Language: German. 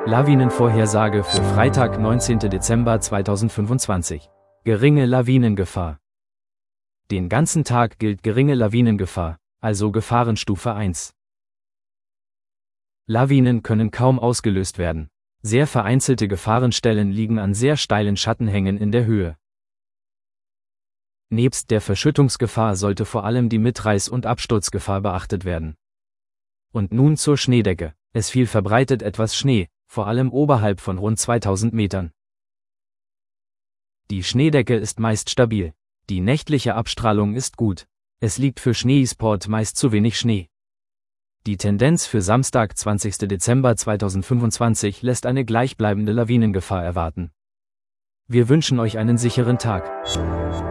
Lawinenvorhersage für Freitag, 19. Dezember 2025. Geringe Lawinengefahr. Den ganzen Tag gilt geringe Lawinengefahr, also Gefahrenstufe 1. Lawinen können kaum ausgelöst werden. Sehr vereinzelte Gefahrenstellen liegen an sehr steilen Schattenhängen in der Höhe. Nebst der Verschüttungsgefahr sollte vor allem die Mitreiß- und Absturzgefahr beachtet werden. Und nun zur Schneedecke. Es fiel verbreitet etwas Schnee, vor allem oberhalb von rund 2000 Metern. Die Schneedecke ist meist stabil. Die nächtliche Abstrahlung ist gut. Es liegt für Schneesport meist zu wenig Schnee. Die Tendenz für Samstag, 20. Dezember 2025 lässt eine gleichbleibende Lawinengefahr erwarten. Wir wünschen euch einen sicheren Tag.